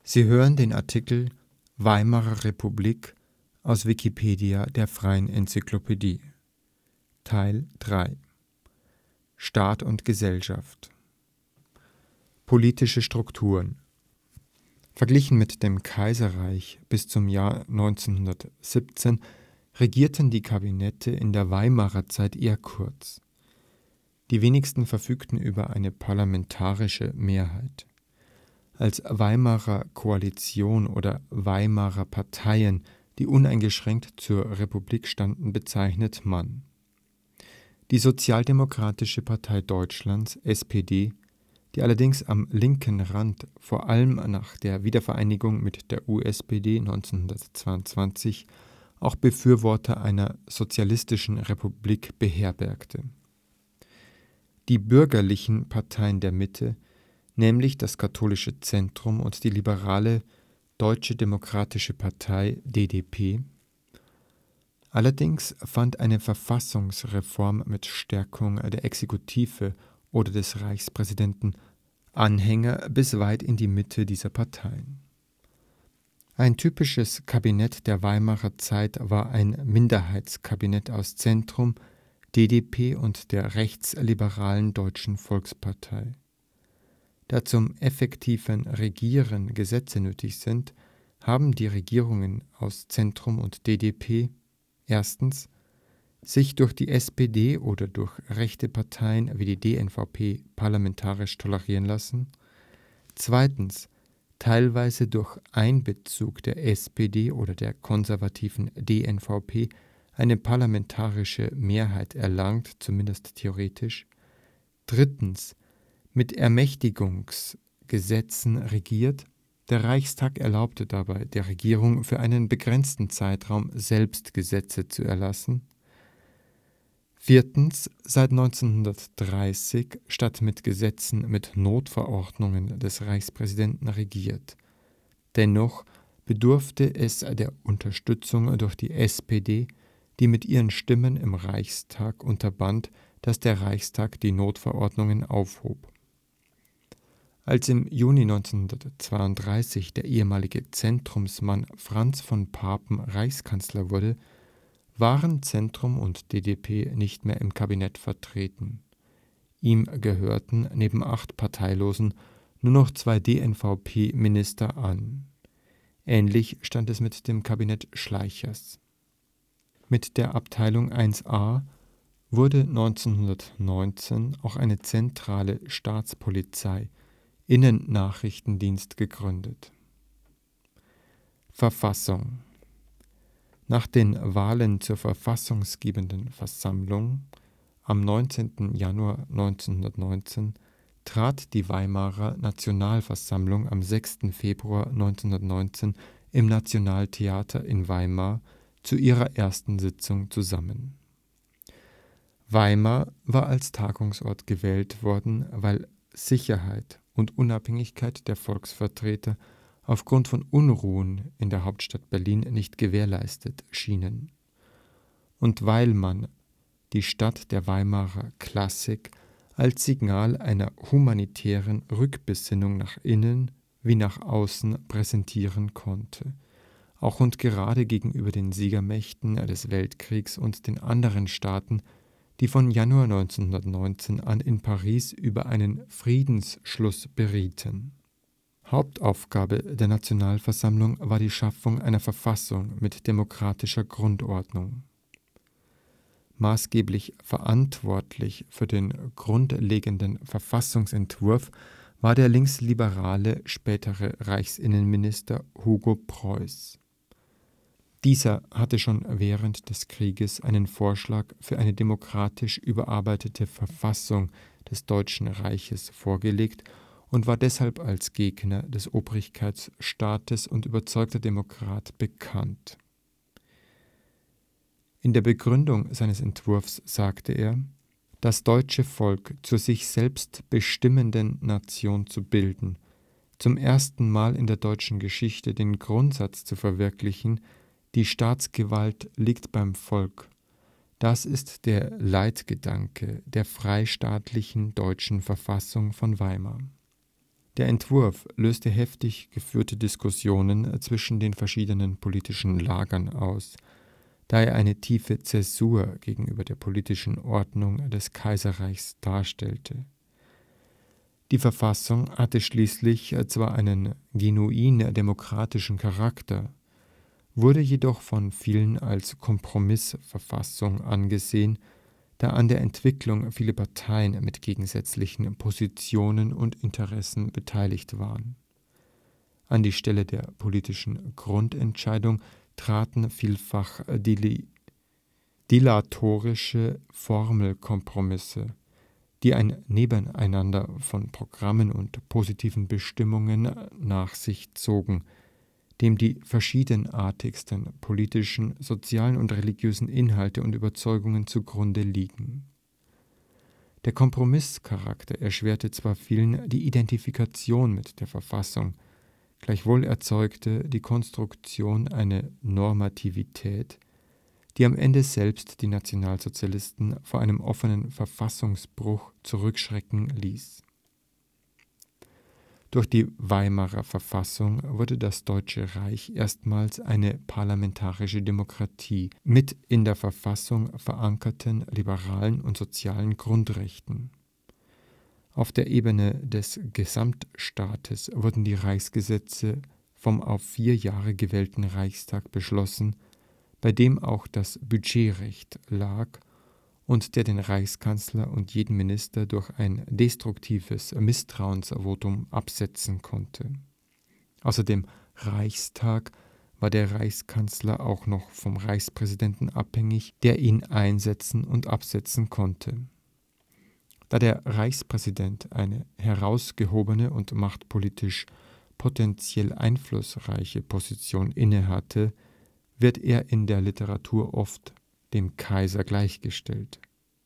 Sie hören den Artikel Weimarer Republik, aus Wikipedia, der freien Enzyklopädie. Mit dem Stand vom Der Staat und Gesellschaft. Politische Strukturen. Verglichen mit dem Kaiserreich bis zum Jahr 1917 regierten die Kabinette in der Weimarer Zeit eher kurz. Die wenigsten verfügten über eine parlamentarische Mehrheit. Als Weimarer Koalition oder Weimarer Parteien, die uneingeschränkt zur Republik standen, bezeichnet man: die Sozialdemokratische Partei Deutschlands (SPD), die allerdings am linken Rand vor allem nach der Wiedervereinigung mit der USPD 1922 auch Befürworter einer sozialistischen Republik beherbergte. Die bürgerlichen Parteien der Mitte, nämlich das Katholische Zentrum und die liberale Deutsche Demokratische Partei (DDP). Allerdings fand eine Verfassungsreform mit Stärkung der Exekutive oder des Reichspräsidenten Anhänger bis weit in die Mitte dieser Parteien. Ein typisches Kabinett der Weimarer Zeit war ein Minderheitskabinett aus Zentrum, DDP und der rechtsliberalen Deutschen Volkspartei. Da zum effektiven Regieren Gesetze nötig sind, haben die Regierungen aus Zentrum und DDP erstens sich durch die SPD oder durch rechte Parteien wie die DNVP parlamentarisch tolerieren lassen, zweitens teilweise durch Einbezug der SPD oder der konservativen DNVP eine parlamentarische Mehrheit erlangt, zumindest theoretisch, drittens mit Ermächtigungsgesetzen regiert. Der Reichstag erlaubte dabei der Regierung für einen begrenzten Zeitraum selbst Gesetze zu erlassen. Viertens seit 1930 statt mit Gesetzen mit Notverordnungen des Reichspräsidenten regiert. Dennoch bedurfte es der Unterstützung durch die SPD, die mit ihren Stimmen im Reichstag unterband, dass der Reichstag die Notverordnungen aufhob. Als im Juni 1932 der ehemalige Zentrumsmann Franz von Papen Reichskanzler wurde, waren Zentrum und DDP nicht mehr im Kabinett vertreten. Ihm gehörten neben 8 Parteilosen nur noch 2 DNVP-Minister an. Ähnlich stand es mit dem Kabinett Schleichers. Mit der Abteilung I wurde 1919 auch eine zentrale Staatspolizei, Innennachrichtendienst, gegründet. Verfassung. Nach den Wahlen zur Verfassunggebenden Versammlung am 19. Januar 1919 trat die Weimarer Nationalversammlung am 6. Februar 1919 im Nationaltheater in Weimar zu ihrer ersten Sitzung zusammen. Weimar war als Tagungsort gewählt worden, weil Sicherheit und Unabhängigkeit der Volksvertreter aufgrund von Unruhen in der Hauptstadt Berlin nicht gewährleistet schienen, und weil man die Stadt der Weimarer Klassik als Signal einer humanitären Rückbesinnung nach innen wie nach außen präsentieren konnte, auch und gerade gegenüber den Siegermächten des Weltkriegs und den anderen Staaten, die von Januar 1919 an in Paris über einen Friedensschluss berieten. Hauptaufgabe der Nationalversammlung war die Schaffung einer Verfassung mit demokratischer Grundordnung. Maßgeblich verantwortlich für den grundlegenden Verfassungsentwurf war der linksliberale spätere Reichsinnenminister Hugo Preuß. Dieser hatte schon während des Krieges einen Vorschlag für eine demokratisch überarbeitete Verfassung des Deutschen Reiches vorgelegt und war deshalb als Gegner des Obrigkeitsstaates und überzeugter Demokrat bekannt. In der Begründung seines Entwurfs sagte er, das deutsche Volk zur sich selbst bestimmenden Nation zu bilden, zum ersten Mal in der deutschen Geschichte den Grundsatz zu verwirklichen, die Staatsgewalt liegt beim Volk. Das ist der Leitgedanke der freistaatlichen deutschen Verfassung von Weimar. Der Entwurf löste heftig geführte Diskussionen zwischen den verschiedenen politischen Lagern aus, da er eine tiefe Zäsur gegenüber der politischen Ordnung des Kaiserreichs darstellte. Die Verfassung hatte schließlich zwar einen genuin demokratischen Charakter, wurde jedoch von vielen als Kompromissverfassung angesehen, da an der Entwicklung viele Parteien mit gegensätzlichen Positionen und Interessen beteiligt waren. An die Stelle der politischen Grundentscheidung traten vielfach dilatorische Formelkompromisse, die ein Nebeneinander von Programmen und positiven Bestimmungen nach sich zogen, dem die verschiedenartigsten politischen, sozialen und religiösen Inhalte und Überzeugungen zugrunde liegen. Der Kompromisscharakter erschwerte zwar vielen die Identifikation mit der Verfassung, gleichwohl erzeugte die Konstruktion eine Normativität, die am Ende selbst die Nationalsozialisten vor einem offenen Verfassungsbruch zurückschrecken ließ. Durch die Weimarer Verfassung wurde das Deutsche Reich erstmals eine parlamentarische Demokratie mit in der Verfassung verankerten liberalen und sozialen Grundrechten. Auf der Ebene des Gesamtstaates wurden die Reichsgesetze vom auf 4 Jahre gewählten Reichstag beschlossen, bei dem auch das Budgetrecht lag und der den Reichskanzler und jeden Minister durch ein destruktives Misstrauensvotum absetzen konnte. Außer dem Reichstag war der Reichskanzler auch noch vom Reichspräsidenten abhängig, der ihn einsetzen und absetzen konnte. Da der Reichspräsident eine herausgehobene und machtpolitisch potentiell einflussreiche Position innehatte, wird er in der Literatur oft dem Kaiser gleichgestellt.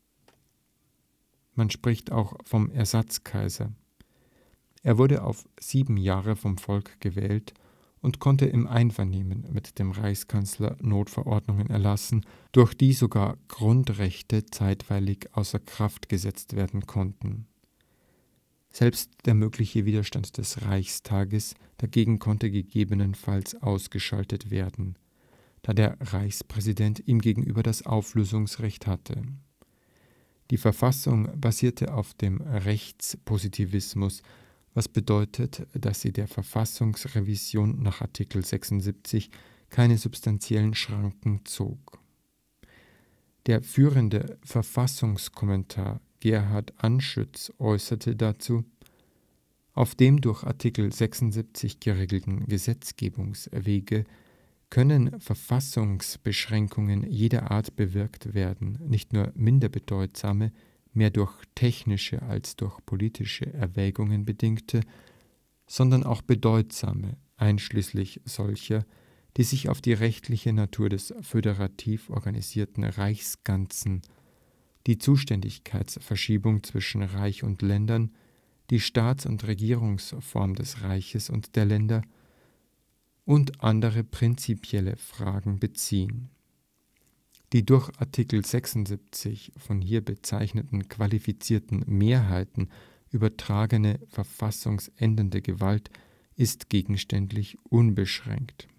Man spricht auch vom Ersatzkaiser. Er wurde auf 7 Jahre vom Volk gewählt und konnte im Einvernehmen mit dem Reichskanzler Notverordnungen erlassen, durch die sogar Grundrechte zeitweilig außer Kraft gesetzt werden konnten. Selbst der mögliche Widerstand des Reichstages dagegen konnte gegebenenfalls ausgeschaltet werden, da der Reichspräsident ihm gegenüber das Auflösungsrecht hatte. Die Verfassung basierte auf dem Rechtspositivismus, was bedeutet, dass sie der Verfassungsrevision nach Artikel 76 keine substanziellen Schranken zog. Der führende Verfassungskommentar Gerhard Anschütz äußerte dazu: Auf dem durch Artikel 76 geregelten Gesetzgebungswege können Verfassungsbeschränkungen jeder Art bewirkt werden, nicht nur minder bedeutsame, mehr durch technische als durch politische Erwägungen bedingte, sondern auch bedeutsame, einschließlich solcher, die sich auf die rechtliche Natur des föderativ organisierten Reichsganzen, die Zuständigkeitsverschiebung zwischen Reich und Ländern, die Staats- und Regierungsform des Reiches und der Länder und andere prinzipielle Fragen beziehen. Die durch Artikel 76 von hier bezeichneten qualifizierten Mehrheiten übertragene verfassungsändernde Gewalt ist gegenständlich unbeschränkt.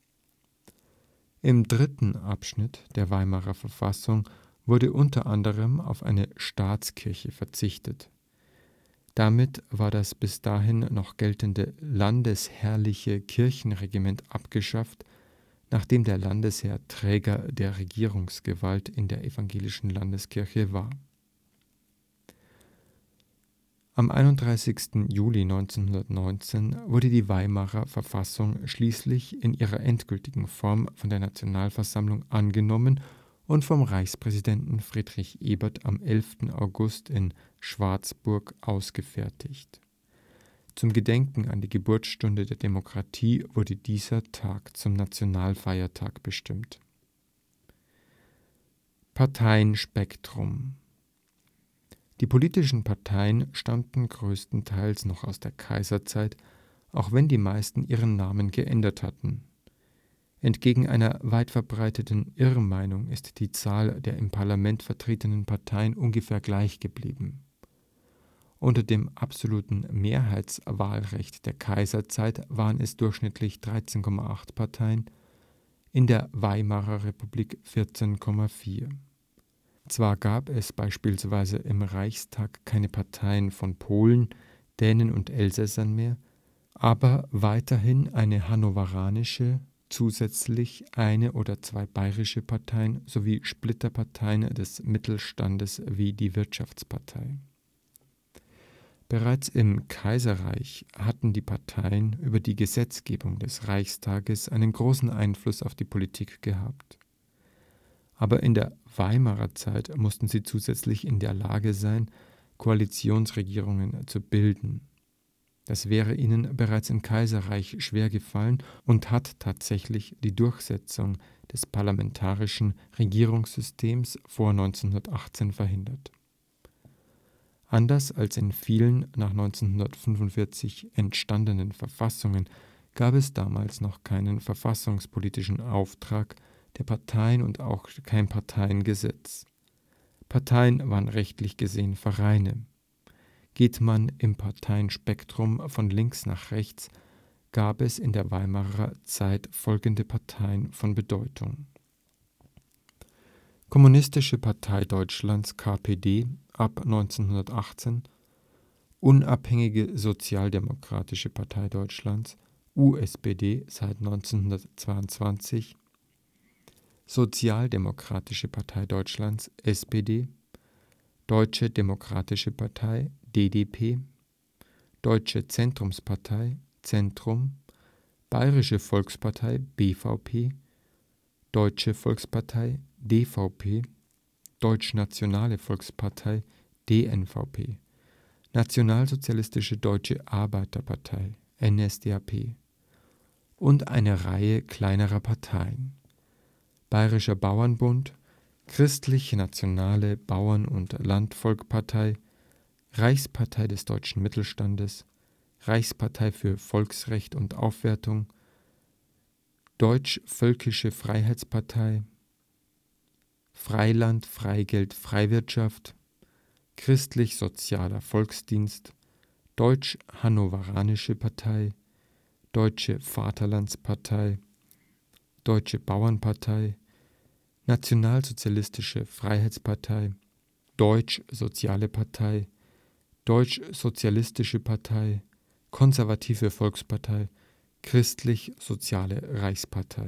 Im dritten Abschnitt der Weimarer Verfassung wurde unter anderem auf eine Staatskirche verzichtet. Damit war das bis dahin noch geltende landesherrliche Kirchenregiment abgeschafft, nachdem der Landesherr Träger der Regierungsgewalt in der evangelischen Landeskirche war. Am 31. Juli 1919 wurde die Weimarer Verfassung schließlich in ihrer endgültigen Form von der Nationalversammlung angenommen und vom Reichspräsidenten Friedrich Ebert am 11. August in Schwarzburg ausgefertigt. Zum Gedenken an die Geburtsstunde der Demokratie wurde dieser Tag zum Nationalfeiertag bestimmt. Parteienspektrum: Die politischen Parteien stammten größtenteils noch aus der Kaiserzeit, auch wenn die meisten ihren Namen geändert hatten. Entgegen einer weit verbreiteten Irrmeinung ist die Zahl der im Parlament vertretenen Parteien ungefähr gleich geblieben. Unter dem absoluten Mehrheitswahlrecht der Kaiserzeit waren es durchschnittlich 13,8 Parteien, in der Weimarer Republik 14,4. Zwar gab es beispielsweise im Reichstag keine Parteien von Polen, Dänen und Elsässern mehr, aber weiterhin eine hannoveranische, zusätzlich eine oder zwei bayerische Parteien sowie Splitterparteien des Mittelstandes wie die Wirtschaftspartei. Bereits im Kaiserreich hatten die Parteien über die Gesetzgebung des Reichstages einen großen Einfluss auf die Politik gehabt. Aber in der Weimarer Zeit mussten sie zusätzlich in der Lage sein, Koalitionsregierungen zu bilden. Das wäre ihnen bereits im Kaiserreich schwer gefallen und hat tatsächlich die Durchsetzung des parlamentarischen Regierungssystems vor 1918 verhindert. Anders als in vielen nach 1945 entstandenen Verfassungen gab es damals noch keinen verfassungspolitischen Auftrag der Parteien und auch kein Parteiengesetz. Parteien waren rechtlich gesehen Vereine. Geht man im Parteienspektrum von links nach rechts, gab es in der Weimarer Zeit folgende Parteien von Bedeutung: Kommunistische Partei Deutschlands (KPD) ab 1918, Unabhängige Sozialdemokratische Partei Deutschlands (USPD seit 1922), Sozialdemokratische Partei Deutschlands (SPD), Deutsche Demokratische Partei (DDP), Deutsche Zentrumspartei (Zentrum), Bayerische Volkspartei (BVP), Deutsche Volkspartei (DVP), Deutschnationale Volkspartei (DNVP), Nationalsozialistische Deutsche Arbeiterpartei (NSDAP) und eine Reihe kleinerer Parteien: Bayerischer Bauernbund, Christlich-nationale Bauern - und Landvolkpartei, Reichspartei des deutschen Mittelstandes, Reichspartei für Volksrecht und Aufwertung, Deutsch-Völkische Freiheitspartei, Freiland, Freigeld, Freiwirtschaft, Christlich-Sozialer Volksdienst, Deutsch-Hannoveranische Partei, Deutsche Vaterlandspartei, Deutsche Bauernpartei, Nationalsozialistische Freiheitspartei, Deutsch-Soziale Partei, Deutsch-Sozialistische Partei, Konservative Volkspartei, Christlich-Soziale Reichspartei.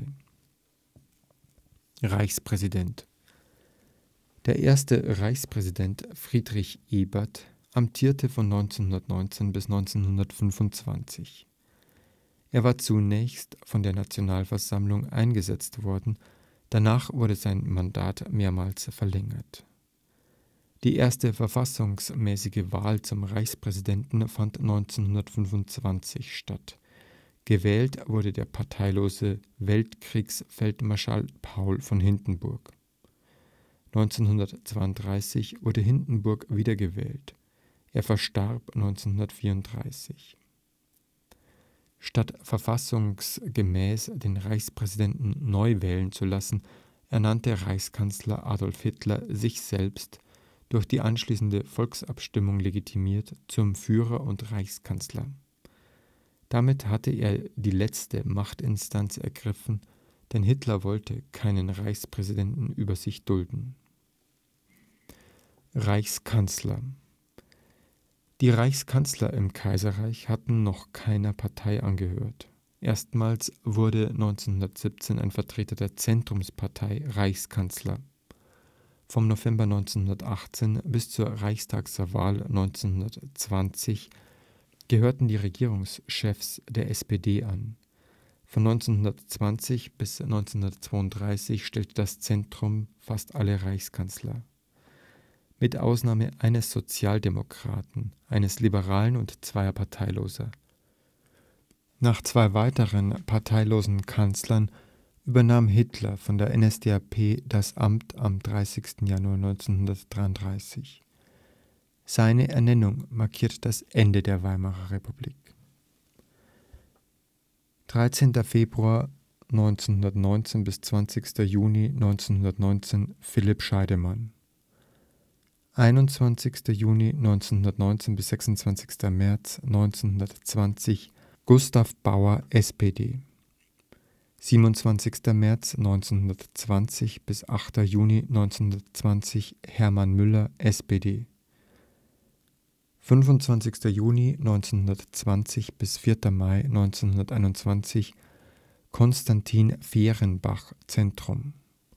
Reichspräsident. Der erste Reichspräsident Friedrich Ebert amtierte von 1919 bis 1925. Er war zunächst von der Nationalversammlung eingesetzt worden, danach wurde sein Mandat mehrmals verlängert. Die erste verfassungsmäßige Wahl zum Reichspräsidenten fand 1925 statt. Gewählt wurde der parteilose Weltkriegsfeldmarschall Paul von Hindenburg. 1932 wurde Hindenburg wiedergewählt. Er verstarb 1934. Statt verfassungsgemäß den Reichspräsidenten neu wählen zu lassen, ernannte Reichskanzler Adolf Hitler sich selbst, durch die anschließende Volksabstimmung legitimiert, zum Führer und Reichskanzler. Damit hatte er die letzte Machtinstanz ergriffen, denn Hitler wollte keinen Reichspräsidenten über sich dulden. Reichskanzler. Die Reichskanzler im Kaiserreich hatten noch keiner Partei angehört. Erstmals wurde 1917 ein Vertreter der Zentrumspartei Reichskanzler. Vom November 1918 bis zur Reichstagswahl 1920 gehörten die Regierungschefs der SPD an. Von 1920 bis 1932 stellte das Zentrum fast alle Reichskanzler. Mit Ausnahme eines Sozialdemokraten, eines Liberalen und zweier Parteiloser. Nach zwei weiteren parteilosen Kanzlern übernahm Hitler von der NSDAP das Amt am 30. Januar 1933. Seine Ernennung markiert das Ende der Weimarer Republik. 13. Februar 1919 bis 20. Juni 1919 Philipp Scheidemann. 21. Juni 1919 bis 26. März 1920 Gustav Bauer (SPD) 27. März 1920 bis 8. Juni 1920 Hermann Müller (SPD) 25. Juni 1920 bis 4. Mai 1921 Konstantin Fehrenbach (Zentrum)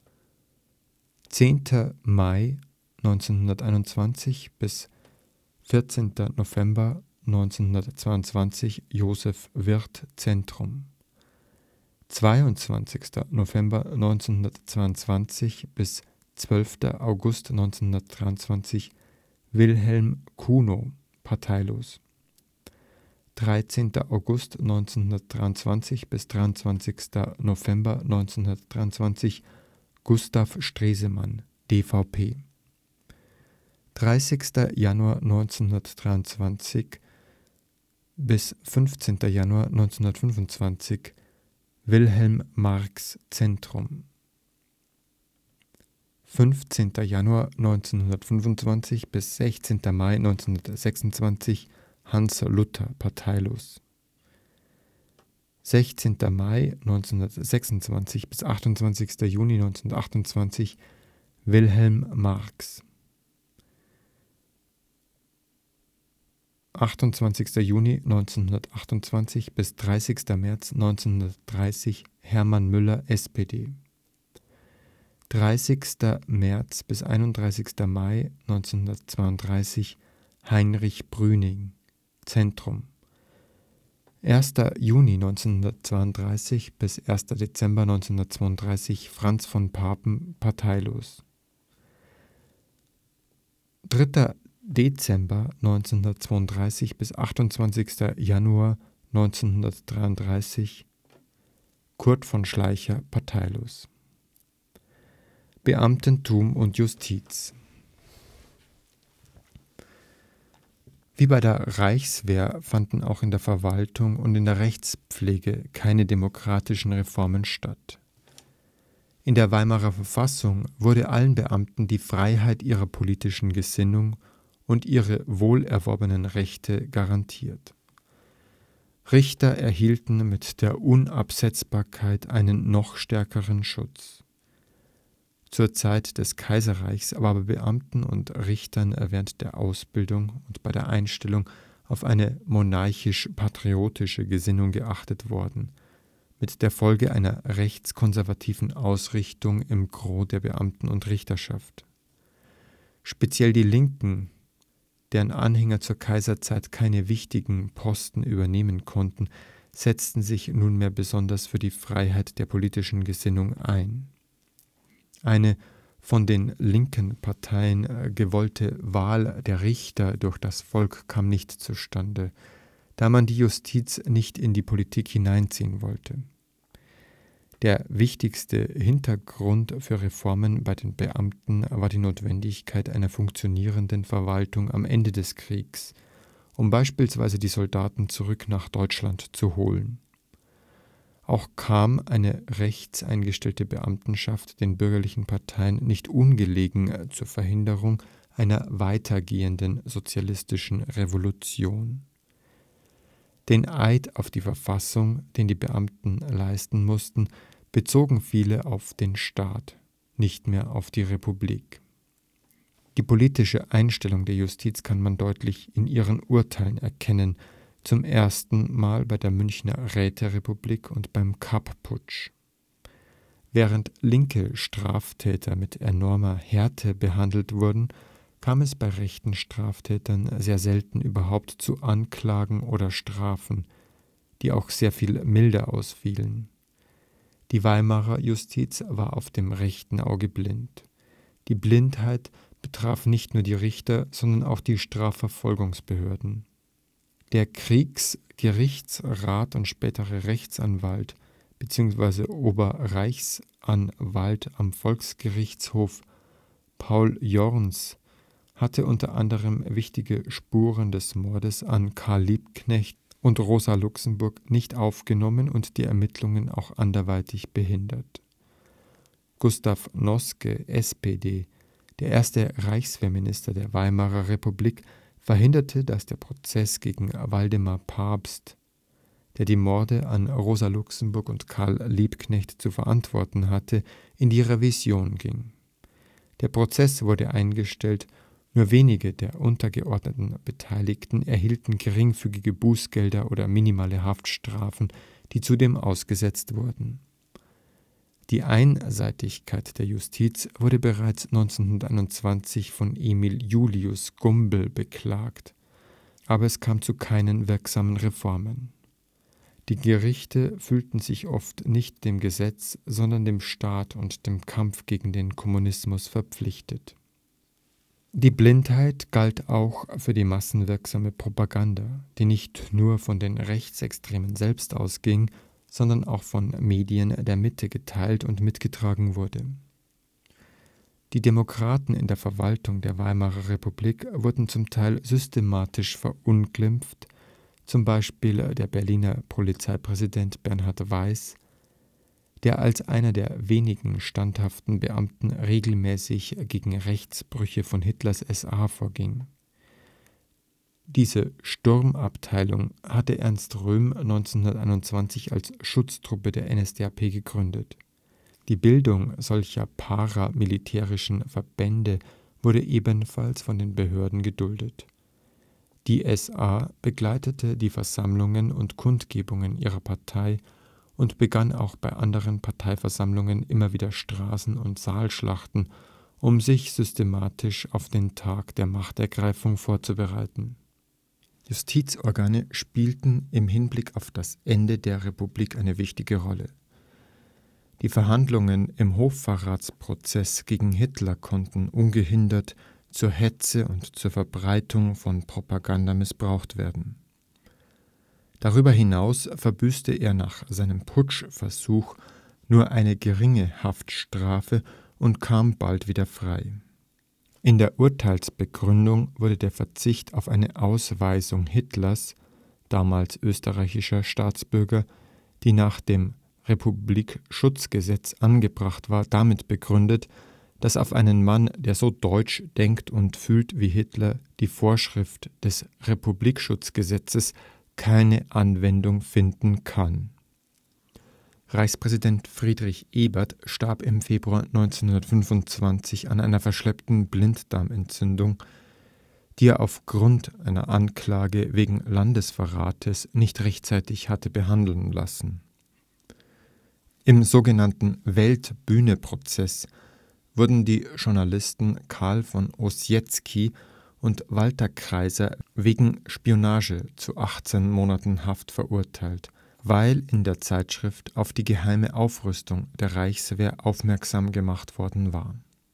10. Mai 1921 bis 14. November 1922 Joseph Wirth (Zentrum) 22. November 1922 bis 12. August 1923 Wilhelm Kuno (parteilos) 13. August 1923 bis 23. November 1923 Gustav Stresemann (DVP) 30. Januar 1923 bis 15. Januar 1925 Wilhelm Marx (Zentrum) 15. Januar 1925 bis 16. Mai 1926 Hans Luther (parteilos) 16. Mai 1926 bis 28. Juni 1928 Wilhelm Marx 28. Juni 1928 bis 30. März 1930 Hermann Müller (SPD) 30. März bis 31. Mai 1932 Heinrich Brüning (Zentrum) 1. Juni 1932 bis 1. Dezember 1932 Franz von Papen (parteilos) 3. Dezember 1932 bis 28. Januar 1933 Kurt von Schleicher (parteilos) Beamtentum und Justiz. Wie bei der Reichswehr fanden auch in der Verwaltung und in der Rechtspflege keine demokratischen Reformen statt. In der Weimarer Verfassung wurde allen Beamten die Freiheit ihrer politischen Gesinnung und ihre wohlerworbenen Rechte garantiert. Richter erhielten mit der Unabsetzbarkeit einen noch stärkeren Schutz. Zur Zeit des Kaiserreichs war bei Beamten und Richtern während der Ausbildung und bei der Einstellung auf eine monarchisch-patriotische Gesinnung geachtet worden, mit der Folge einer rechtskonservativen Ausrichtung im Gros der Beamten- und Richterschaft. Speziell die Linken, deren Anhänger zur Kaiserzeit keine wichtigen Posten übernehmen konnten, setzten sich nunmehr besonders für die Freiheit der politischen Gesinnung ein. Eine von den linken Parteien gewollte Wahl der Richter durch das Volk kam nicht zustande, da man die Justiz nicht in die Politik hineinziehen wollte. Der wichtigste Hintergrund für Reformen bei den Beamten war die Notwendigkeit einer funktionierenden Verwaltung am Ende des Kriegs, um beispielsweise die Soldaten zurück nach Deutschland zu holen. Auch kam eine rechts eingestellte Beamtenschaft den bürgerlichen Parteien nicht ungelegen zur Verhinderung einer weitergehenden sozialistischen Revolution. Den Eid auf die Verfassung, den die Beamten leisten mussten, bezogen viele auf den Staat, nicht mehr auf die Republik. Die politische Einstellung der Justiz kann man deutlich in ihren Urteilen erkennen, zum ersten Mal bei der Münchner Räterepublik und beim Kapp-Putsch. Während linke Straftäter mit enormer Härte behandelt wurden, kam es bei rechten Straftätern sehr selten überhaupt zu Anklagen oder Strafen, die auch sehr viel milder ausfielen. Die Weimarer Justiz war auf dem rechten Auge blind. Die Blindheit betraf nicht nur die Richter, sondern auch die Strafverfolgungsbehörden. Der Kriegsgerichtsrat und spätere Rechtsanwalt bzw. Oberreichsanwalt am Volksgerichtshof Paul Jorns hatte unter anderem wichtige Spuren des Mordes an Karl Liebknecht und Rosa Luxemburg nicht aufgenommen und die Ermittlungen auch anderweitig behindert. Gustav Noske (SPD), Der erste Reichswehrminister der Weimarer Republik verhinderte, dass der Prozess gegen Waldemar Pabst, der die Morde an Rosa Luxemburg und Karl Liebknecht zu verantworten hatte, in die Revision ging. Der Prozess wurde eingestellt, nur wenige der untergeordneten Beteiligten erhielten geringfügige Bußgelder oder minimale Haftstrafen, die zudem ausgesetzt wurden. Die Einseitigkeit der Justiz wurde bereits 1921 von Emil Julius Gumbel beklagt, aber es kam zu keinen wirksamen Reformen. Die Gerichte fühlten sich oft nicht dem Gesetz, sondern dem Staat und dem Kampf gegen den Kommunismus verpflichtet. Die Blindheit galt auch für die massenwirksame Propaganda, die nicht nur von den Rechtsextremen selbst ausging, sondern auch von Medien der Mitte geteilt und mitgetragen wurde. Die Demokraten in der Verwaltung der Weimarer Republik wurden zum Teil systematisch verunglimpft, zum Beispiel der Berliner Polizeipräsident Bernhard Weiß, der als einer der wenigen standhaften Beamten regelmäßig gegen Rechtsbrüche von Hitlers SA vorging. Diese Sturmabteilung hatte Ernst Röhm 1921 als Schutztruppe der NSDAP gegründet. Die Bildung solcher paramilitärischen Verbände wurde ebenfalls von den Behörden geduldet. Die SA begleitete die Versammlungen und Kundgebungen ihrer Partei und begann auch bei anderen Parteiversammlungen immer wieder Straßen- und Saalschlachten, um sich systematisch auf den Tag der Machtergreifung vorzubereiten. Justizorgane spielten im Hinblick auf das Ende der Republik eine wichtige Rolle. Die Verhandlungen im Hochverratsprozess gegen Hitler konnten ungehindert zur Hetze und zur Verbreitung von Propaganda missbraucht werden. Darüber hinaus verbüßte er nach seinem Putschversuch nur eine geringe Haftstrafe und kam bald wieder frei. In der Urteilsbegründung wurde der Verzicht auf eine Ausweisung Hitlers, damals österreichischer Staatsbürger, die nach dem Republikschutzgesetz angebracht war, damit begründet, dass auf einen Mann, der so deutsch denkt und fühlt wie Hitler, die Vorschrift des Republikschutzgesetzes keine Anwendung finden kann. Reichspräsident Friedrich Ebert starb im Februar 1925 an einer verschleppten Blinddarmentzündung, die er aufgrund einer Anklage wegen Landesverrates nicht rechtzeitig hatte behandeln lassen. Im sogenannten Weltbühne-Prozess wurden die Journalisten Karl von Ossietzky und Walter Kaiser wegen Spionage zu 18 Monaten Haft verurteilt, weil in der Zeitschrift auf die geheime Aufrüstung der Reichswehr aufmerksam gemacht worden war.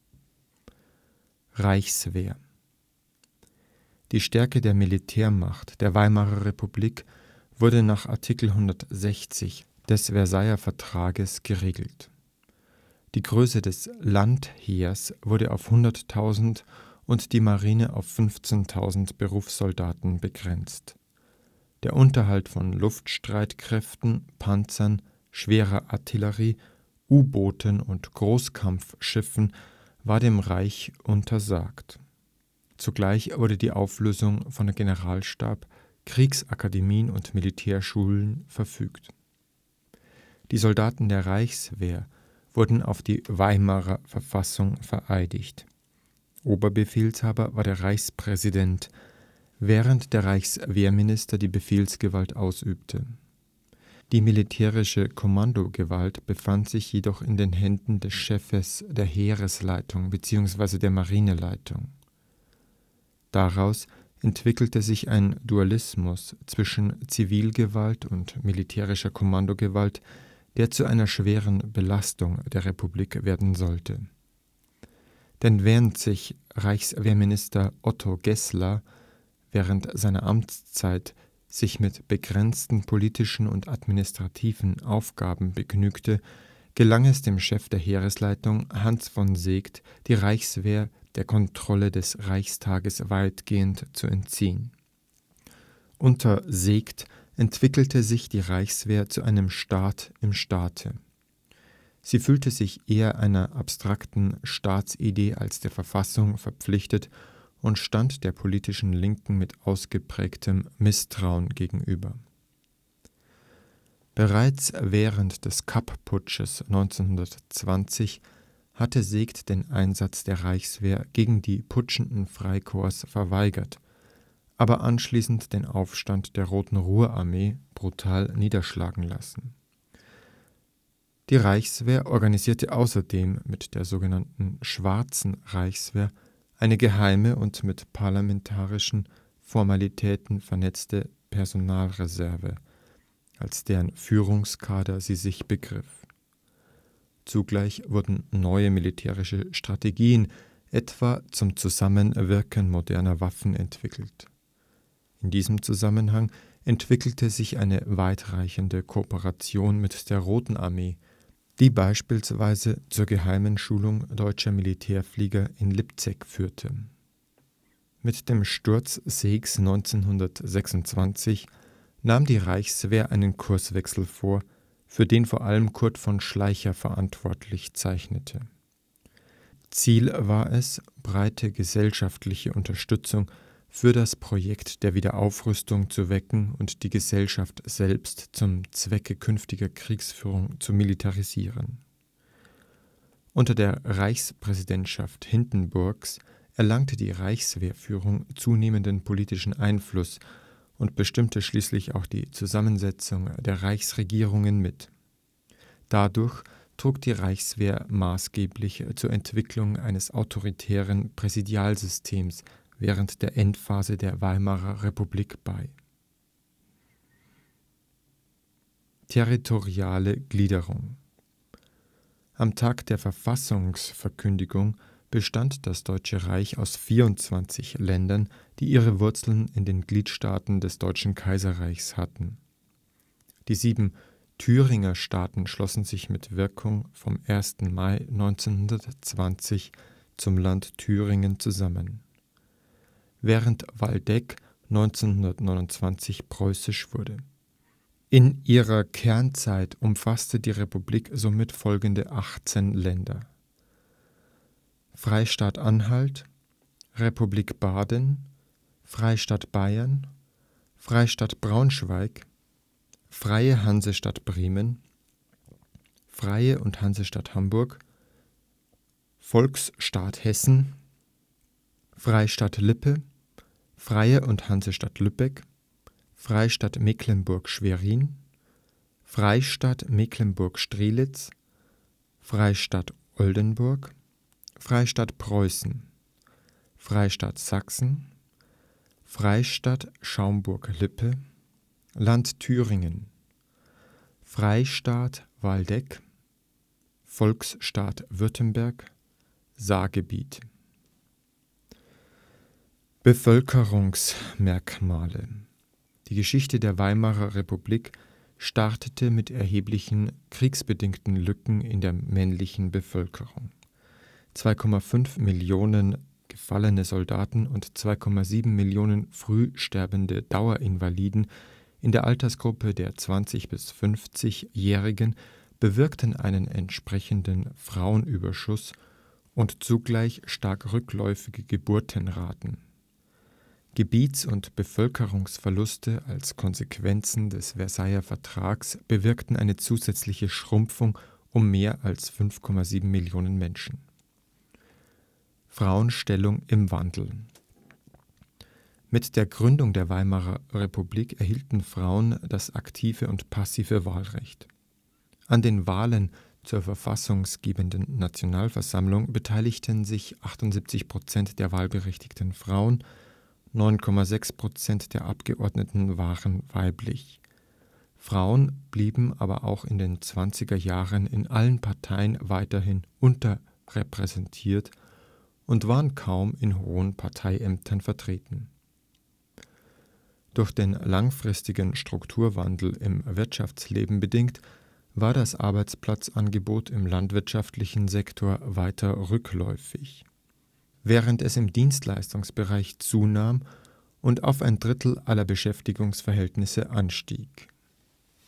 Reichswehr. Die Stärke der Militärmacht der Weimarer Republik wurde nach Artikel 160 des Versailler Vertrages geregelt. Die Größe des Landheers wurde auf 100.000 und die Marine auf 15.000 Berufssoldaten begrenzt. Der Unterhalt von Luftstreitkräften, Panzern, schwerer Artillerie, U-Booten und Großkampfschiffen war dem Reich untersagt. Zugleich wurde die Auflösung von Generalstab, Kriegsakademien und Militärschulen verfügt. Die Soldaten der Reichswehr wurden auf die Weimarer Verfassung vereidigt. Oberbefehlshaber war der Reichspräsident, während der Reichswehrminister die Befehlsgewalt ausübte. Die militärische Kommandogewalt befand sich jedoch in den Händen des Chefs der Heeresleitung bzw. der Marineleitung. Daraus entwickelte sich ein Dualismus zwischen Zivilgewalt und militärischer Kommandogewalt, der zu einer schweren Belastung der Republik werden sollte. Denn während sich Reichswehrminister Otto Geßler während seiner Amtszeit sich mit begrenzten politischen und administrativen Aufgaben begnügte, gelang es dem Chef der Heeresleitung, Hans von Seeckt, die Reichswehr der Kontrolle des Reichstages weitgehend zu entziehen. Unter Seeckt entwickelte sich die Reichswehr zu einem Staat im Staate. Sie fühlte sich eher einer abstrakten Staatsidee als der Verfassung verpflichtet und stand der politischen Linken mit ausgeprägtem Misstrauen gegenüber. Bereits während des Kapp-Putsches 1920 hatte Seeckt den Einsatz der Reichswehr gegen die putschenden Freikorps verweigert, aber anschließend den Aufstand der Roten Ruhrarmee brutal niederschlagen lassen. Die Reichswehr organisierte außerdem mit der sogenannten Schwarzen Reichswehr eine geheime und mit parlamentarischen Formalitäten vernetzte Personalreserve, als deren Führungskader sie sich begriff. Zugleich wurden neue militärische Strategien, etwa zum Zusammenwirken moderner Waffen, entwickelt. In diesem Zusammenhang entwickelte sich eine weitreichende Kooperation mit der Roten Armee, die beispielsweise zur geheimen Schulung deutscher Militärflieger in Leipzig führte. Mit dem Sturz Seecks 1926 nahm die Reichswehr einen Kurswechsel vor, für den vor allem Kurt von Schleicher verantwortlich zeichnete. Ziel war es, breite gesellschaftliche Unterstützung für das Projekt der Wiederaufrüstung zu wecken und die Gesellschaft selbst zum Zwecke künftiger Kriegsführung zu militarisieren. Unter der Reichspräsidentschaft Hindenburgs erlangte die Reichswehrführung zunehmenden politischen Einfluss und bestimmte schließlich auch die Zusammensetzung der Reichsregierungen mit. Dadurch trug die Reichswehr maßgeblich zur Entwicklung eines autoritären Präsidialsystems während der Endphase der Weimarer Republik bei. Territoriale Gliederung. Am Tag der Verfassungsverkündung bestand das Deutsche Reich aus 24 Ländern, die ihre Wurzeln in den Gliedstaaten des Deutschen Kaiserreichs hatten. Die 7 Thüringer Staaten schlossen sich mit Wirkung vom 1. Mai 1920 zum Land Thüringen zusammen, während Waldeck 1929 preußisch wurde. In ihrer Kernzeit umfasste die Republik somit folgende 18 Länder: Freistaat Anhalt, Republik Baden, Freistaat Bayern, Freistaat Braunschweig, Freie Hansestadt Bremen, Freie und Hansestadt Hamburg, Volksstaat Hessen, Freistaat Lippe, Freie und Hansestadt Lübeck, Freistaat Mecklenburg-Schwerin, Freistaat Mecklenburg-Strelitz, Freistaat Oldenburg, Freistaat Preußen, Freistaat Sachsen, Freistaat Schaumburg-Lippe, Land Thüringen, Freistaat Waldeck, Volksstaat Württemberg, Saargebiet. Bevölkerungsmerkmale. Die Geschichte der Weimarer Republik startete mit erheblichen kriegsbedingten Lücken in der männlichen Bevölkerung. 2,5 Millionen gefallene Soldaten und 2,7 Millionen früh sterbende Dauerinvaliden in der Altersgruppe der 20 - bis 50-Jährigen bewirkten einen entsprechenden Frauenüberschuss und zugleich stark rückläufige Geburtenraten. Gebiets- und Bevölkerungsverluste als Konsequenzen des Versailler Vertrags bewirkten eine zusätzliche Schrumpfung um mehr als 5,7 Millionen Menschen. Frauenstellung im Wandel. Mit der Gründung der Weimarer Republik erhielten Frauen das aktive und passive Wahlrecht. An den Wahlen zur verfassungsgebenden Nationalversammlung beteiligten sich 78% der wahlberechtigten Frauen, 9,6% der Abgeordneten waren weiblich. Frauen blieben aber auch in den 20er Jahren in allen Parteien weiterhin unterrepräsentiert und waren kaum in hohen Parteiämtern vertreten. Durch den langfristigen Strukturwandel im Wirtschaftsleben bedingt, war das Arbeitsplatzangebot im landwirtschaftlichen Sektor weiter rückläufig, während es im Dienstleistungsbereich zunahm und auf ein Drittel aller Beschäftigungsverhältnisse anstieg.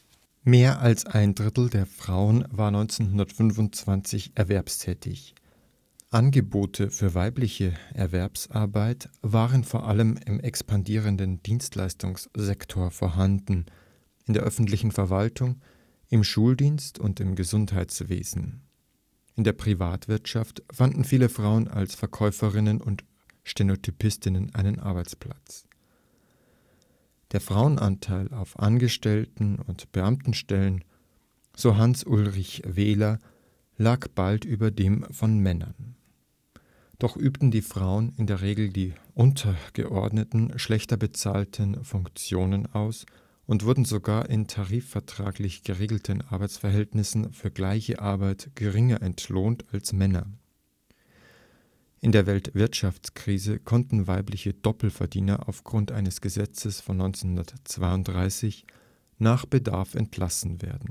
Mehr als ein Drittel der Frauen war 1925 erwerbstätig. Angebote für weibliche Erwerbsarbeit waren vor allem im expandierenden Dienstleistungssektor vorhanden, in der öffentlichen Verwaltung, im Schuldienst und im Gesundheitswesen. In der Privatwirtschaft fanden viele Frauen als Verkäuferinnen und Stenotypistinnen einen Arbeitsplatz. Der Frauenanteil auf Angestellten- und Beamtenstellen, so Hans-Ulrich Wehler, lag bald über dem von Männern. Doch übten die Frauen in der Regel die untergeordneten, schlechter bezahlten Funktionen aus und wurden sogar in tarifvertraglich geregelten Arbeitsverhältnissen für gleiche Arbeit geringer entlohnt als Männer. In der Weltwirtschaftskrise konnten weibliche Doppelverdiener aufgrund eines Gesetzes von 1932 nach Bedarf entlassen werden.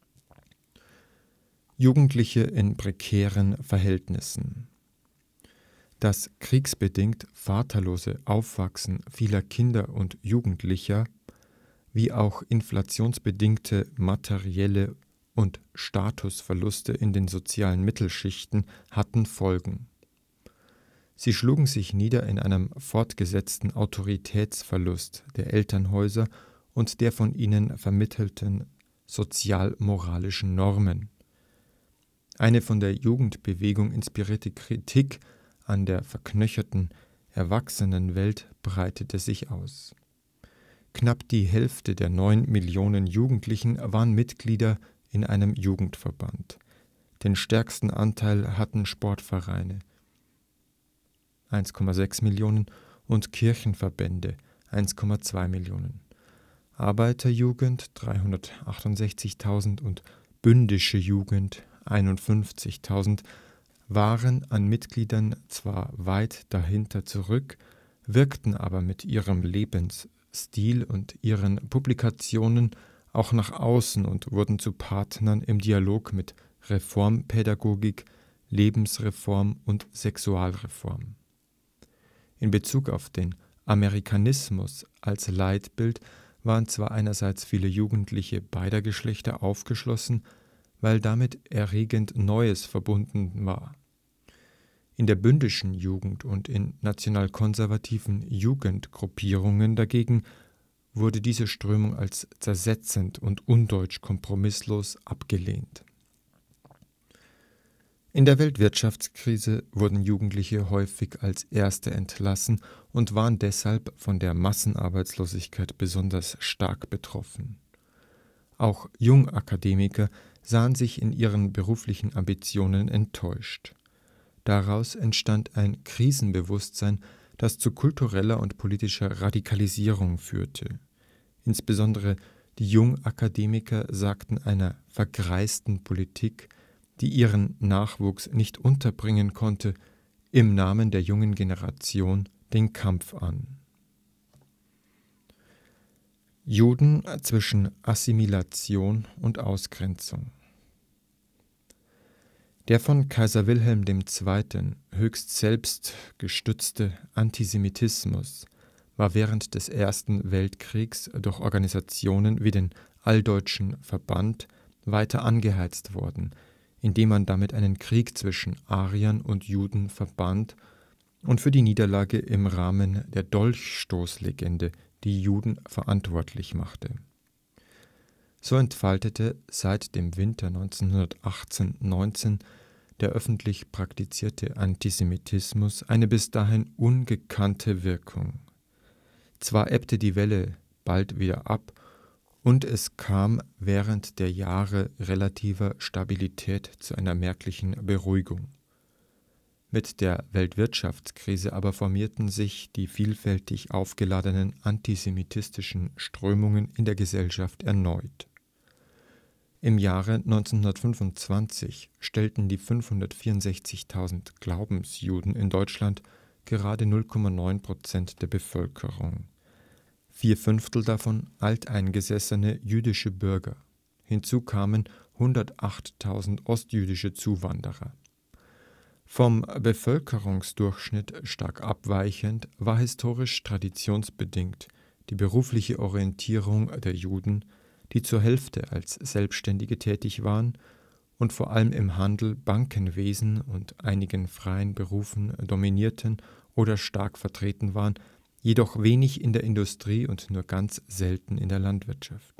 Jugendliche in prekären Verhältnissen. Das kriegsbedingt vaterlose Aufwachsen vieler Kinder und Jugendlicher, wie auch inflationsbedingte materielle und Statusverluste in den sozialen Mittelschichten hatten Folgen. Sie schlugen sich nieder in einem fortgesetzten Autoritätsverlust der Elternhäuser und der von ihnen vermittelten sozial-moralischen Normen. Eine von der Jugendbewegung inspirierte Kritik an der verknöcherten Erwachsenenwelt breitete sich aus. Knapp die Hälfte der 9 Millionen Jugendlichen waren Mitglieder in einem Jugendverband. Den stärksten Anteil hatten Sportvereine (1,6 Millionen) und Kirchenverbände (1,2 Millionen). Arbeiterjugend (368.000) und bündische Jugend (51.000) waren an Mitgliedern zwar weit dahinter zurück, wirkten aber mit ihrem Lebensstil und ihren Publikationen auch nach außen und wurden zu Partnern im Dialog mit Reformpädagogik, Lebensreform und Sexualreform. In Bezug auf den Amerikanismus als Leitbild waren zwar einerseits viele Jugendliche beider Geschlechter aufgeschlossen, weil damit erregend Neues verbunden war. In der bündischen Jugend und in nationalkonservativen Jugendgruppierungen dagegen wurde diese Strömung als zersetzend und undeutsch kompromisslos abgelehnt. In der Weltwirtschaftskrise wurden Jugendliche häufig als Erste entlassen und waren deshalb von der Massenarbeitslosigkeit besonders stark betroffen. Auch Jungakademiker sahen sich in ihren beruflichen Ambitionen enttäuscht. Daraus entstand ein Krisenbewusstsein, das zu kultureller und politischer Radikalisierung führte. Insbesondere die Jungakademiker sagten einer vergreisten Politik, die ihren Nachwuchs nicht unterbringen konnte, im Namen der jungen Generation den Kampf an. Juden zwischen Assimilation und Ausgrenzung. Der von Kaiser Wilhelm II. Höchst selbstgestützte Antisemitismus war während des Ersten Weltkriegs durch Organisationen wie den Alldeutschen Verband weiter angeheizt worden, indem man damit einen Krieg zwischen Ariern und Juden verband und für die Niederlage im Rahmen der Dolchstoßlegende die Juden verantwortlich machte. So entfaltete seit dem Winter 1918 / 19 der öffentlich praktizierte Antisemitismus eine bis dahin ungekannte Wirkung. Zwar ebbte die Welle bald wieder ab, und es kam während der Jahre relativer Stabilität zu einer merklichen Beruhigung. Mit der Weltwirtschaftskrise aber formierten sich die vielfältig aufgeladenen antisemitistischen Strömungen in der Gesellschaft erneut. Im Jahre 1925 stellten die 564.000 Glaubensjuden in Deutschland gerade 0,9% der Bevölkerung. 4/5 davon alteingesessene jüdische Bürger. Hinzu kamen 108.000 ostjüdische Zuwanderer. Vom Bevölkerungsdurchschnitt stark abweichend war historisch traditionsbedingt die berufliche Orientierung der Juden, die zur Hälfte als Selbstständige tätig waren und vor allem im Handel, Bankenwesen und einigen freien Berufen dominierten oder stark vertreten waren, jedoch wenig in der Industrie und nur ganz selten in der Landwirtschaft.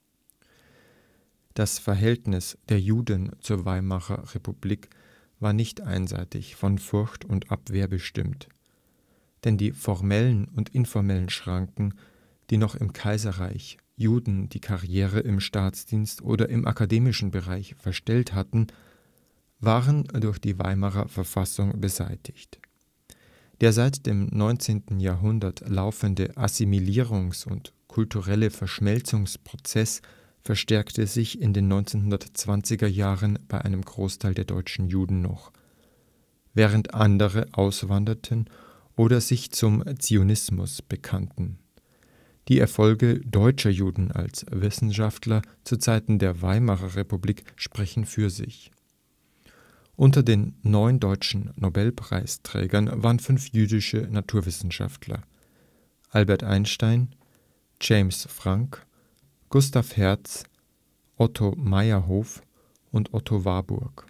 Das Verhältnis der Juden zur Weimarer Republik war nicht einseitig von Furcht und Abwehr bestimmt, denn die formellen und informellen Schranken, die noch im Kaiserreich Juden die Karriere im Staatsdienst oder im akademischen Bereich verstellt hatten, waren durch die Weimarer Verfassung beseitigt. Der seit dem 19. Jahrhundert laufende Assimilierungs- und kulturelle Verschmelzungsprozess verstärkte sich in den 1920er Jahren bei einem Großteil der deutschen Juden noch, während andere auswanderten oder sich zum Zionismus bekannten. Die Erfolge deutscher Juden als Wissenschaftler zu Zeiten der Weimarer Republik sprechen für sich. Unter den 9 deutschen Nobelpreisträgern waren 5 jüdische Naturwissenschaftler: Albert Einstein, James Franck, Gustav Hertz, Otto Meyerhof und Otto Warburg.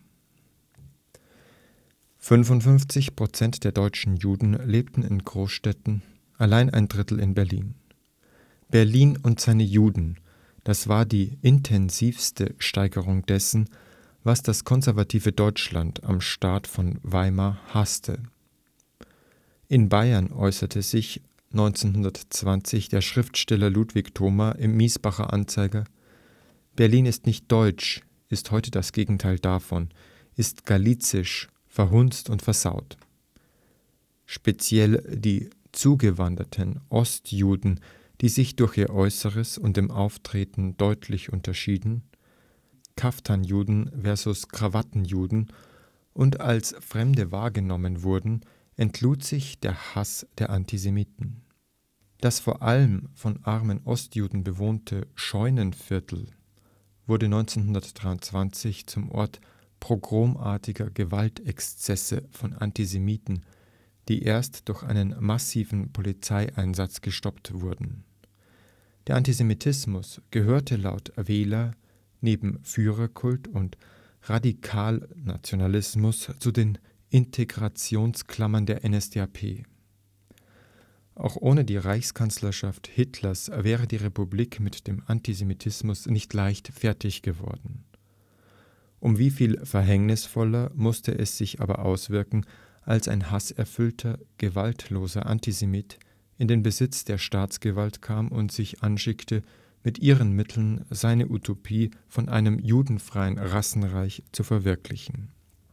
55% der deutschen Juden lebten in Großstädten, allein ein Drittel in Berlin. Berlin und seine Juden, das war die intensivste Steigerung dessen, was das konservative Deutschland am Staat von Weimar hasste. In Bayern äußerte sich 1920 der Schriftsteller Ludwig Thoma im Miesbacher Anzeiger: Berlin ist nicht deutsch, ist heute das Gegenteil davon, ist galizisch, verhunzt und versaut. Speziell die zugewanderten Ostjuden, die sich durch ihr Äußeres und im Auftreten deutlich unterschieden, Kaftanjuden versus Krawattenjuden, und als Fremde wahrgenommen wurden, entlud sich der Hass der Antisemiten. Das vor allem von armen Ostjuden bewohnte Scheunenviertel wurde 1923 zum Ort pogromartiger Gewaltexzesse von Antisemiten, die erst durch einen massiven Polizeieinsatz gestoppt wurden. Der Antisemitismus gehörte laut Wähler neben Führerkult und Radikalnationalismus zu den Integrationsklammern der NSDAP. Auch ohne die Reichskanzlerschaft Hitlers wäre die Republik mit dem Antisemitismus nicht leicht fertig geworden. Um wie viel verhängnisvoller musste es sich aber auswirken, als ein hasserfüllter, gewaltloser Antisemit in den Besitz der Staatsgewalt kam und sich anschickte, mit ihren Mitteln seine Utopie von einem judenfreien Rassenreich zu verwirklichen.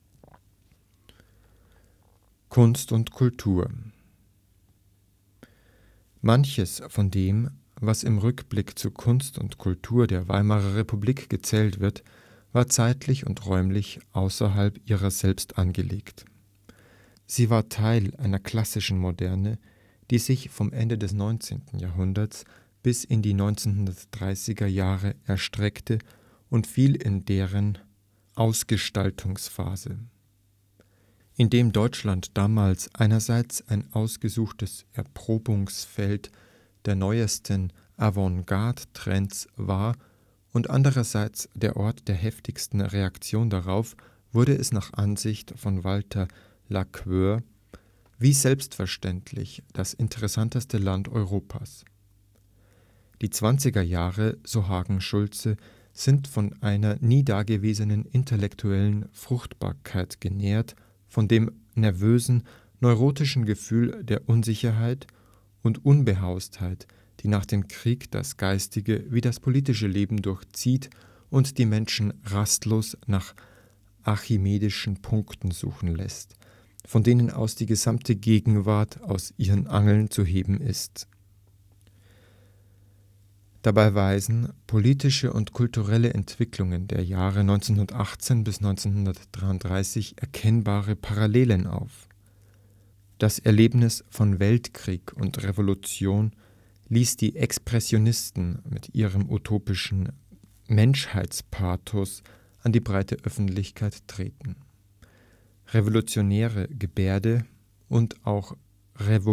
Kunst und Kultur. Manches von dem, was im Rückblick zu Kunst und Kultur der Weimarer Republik gezählt wird, war zeitlich und räumlich außerhalb ihrer selbst angelegt. Sie war Teil einer klassischen Moderne, die sich vom Ende des 19. Jahrhunderts bis in die 1930er Jahre erstreckte und fiel in deren Ausgestaltungsphase. Indem Deutschland damals einerseits ein ausgesuchtes Erprobungsfeld der neuesten Avantgarde-Trends war und andererseits der Ort der heftigsten Reaktion darauf, wurde es nach Ansicht von Walter Laqueur wie selbstverständlich das interessanteste Land Europas. Die 20er Jahre, so Hagen-Schulze, sind von einer nie dagewesenen intellektuellen Fruchtbarkeit genährt, von dem nervösen, neurotischen Gefühl der Unsicherheit und Unbehaustheit, die nach dem Krieg das geistige wie das politische Leben durchzieht und die Menschen rastlos nach archimedischen Punkten suchen lässt, von denen aus die gesamte Gegenwart aus ihren Angeln zu heben ist. Dabei weisen politische und kulturelle Entwicklungen der Jahre 1918 bis 1933 erkennbare Parallelen auf. Das Erlebnis von Weltkrieg und Revolution ließ die Expressionisten mit ihrem utopischen Menschheitspathos an die breite Öffentlichkeit treten. Revolutionäre Gebärde und auch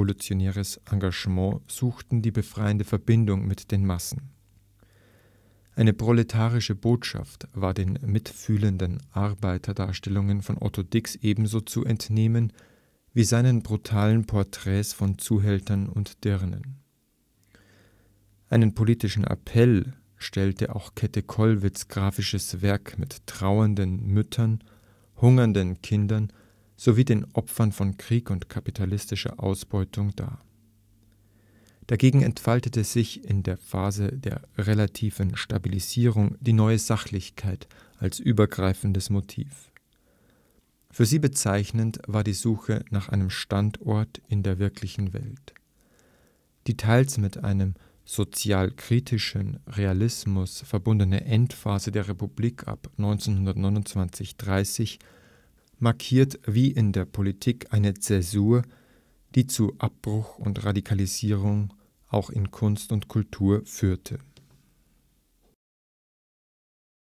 revolutionäres Engagement suchten die befreiende Verbindung mit den Massen. Eine proletarische Botschaft war den mitfühlenden Arbeiterdarstellungen von Otto Dix ebenso zu entnehmen wie seinen brutalen Porträts von Zuhältern und Dirnen. Einen politischen Appell stellte auch Käthe-Kollwitz' grafisches Werk mit trauernden Müttern, hungernden Kindern sowie den Opfern von Krieg und kapitalistischer Ausbeutung dar. Dagegen entfaltete sich in der Phase der relativen Stabilisierung die Neue Sachlichkeit als übergreifendes Motiv. Für sie bezeichnend war die Suche nach einem Standort in der wirklichen Welt. Die teils mit einem sozialkritischen Realismus verbundene Endphase der Republik ab 1929 / 30 markiert wie in der Politik eine Zäsur, die zu Abbruch und Radikalisierung auch in Kunst und Kultur führte